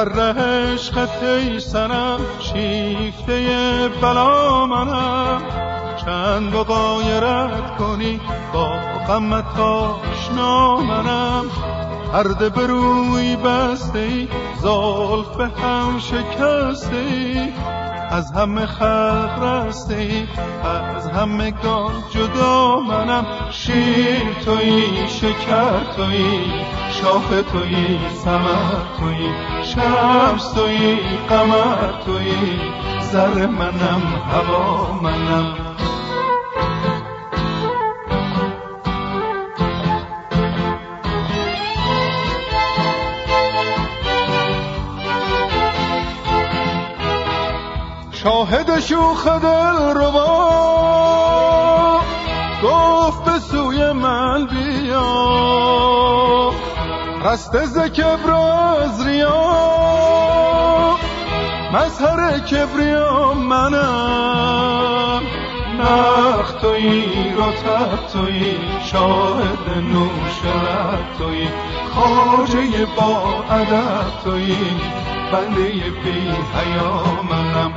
در ره عشقت ای صنم شیفته بلا منم، چند با غایرت کنی با غمت آشنا منم. پرده به روی بسته ای، زلف به هم شکسته ای، از همه خلق رسته ای، از همگان جدا منم. شیر تویی، شکر تویی، شاخ تویی، ثمر تویی، شمس تویی، قمر تویی، زر منم، هوا منم. شاهد شوخ دلربا گفت به سوی من بیا، رسته ز کبر از ریا، مظهر کبریا منم. نخ تویی، رطب تویی، شاهد نوش لب تویی، خواجه با ادب تویی، بنده بی حیا منم.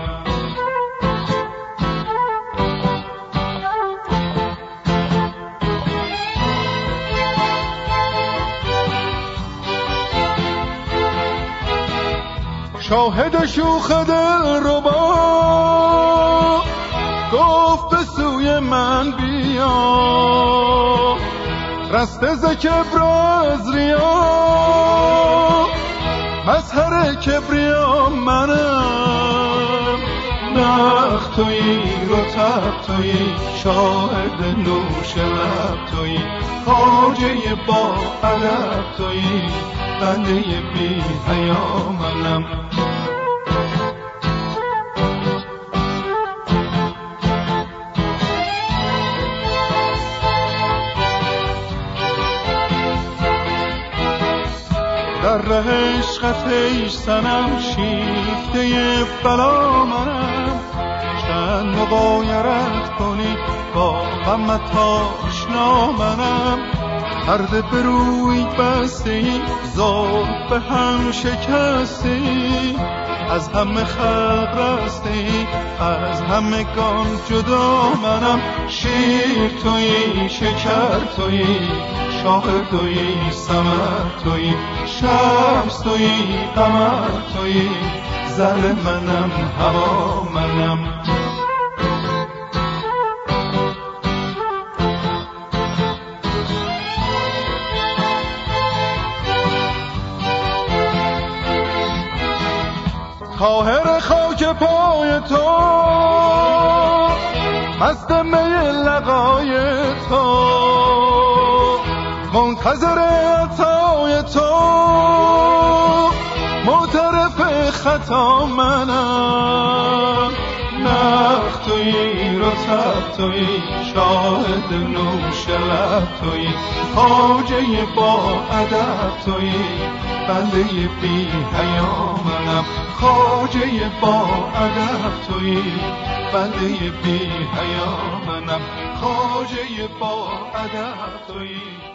شاهد شوخ دلربا گفت به سوی من بیا، رسته ز کبر از ریا، مظهر کبریا منم. نخ تویی، رطب تویی، شاهد نوش لب تویی، خواجه با ادب تویی، بنده بی حیا منم. در ره عشقت ای صنم شیفته بلا منم، چند مغایرت کنی با غمت آشنا منم. پرده به روی بسته ای، زلف به هم شکسته ای، از همه خلق رسته ای، از همگان جدا منم. شیر تویی، شکر تویی، شاخ تویی، ثمر تویی، شمس تویی، قمر تویی، زر منم، هوا منم. طاهر خاک پای تو، مست می لقای تو، منتظر عطای تو، معترف خطا منم. نخ تویی، رطب تویی، شاهد نوش لب تویی، خواجه با ادب تویی، بنده بی حیا منم. خواجه با ادب تویی، بنده بی حیا منم. خواجه با ادب تویی.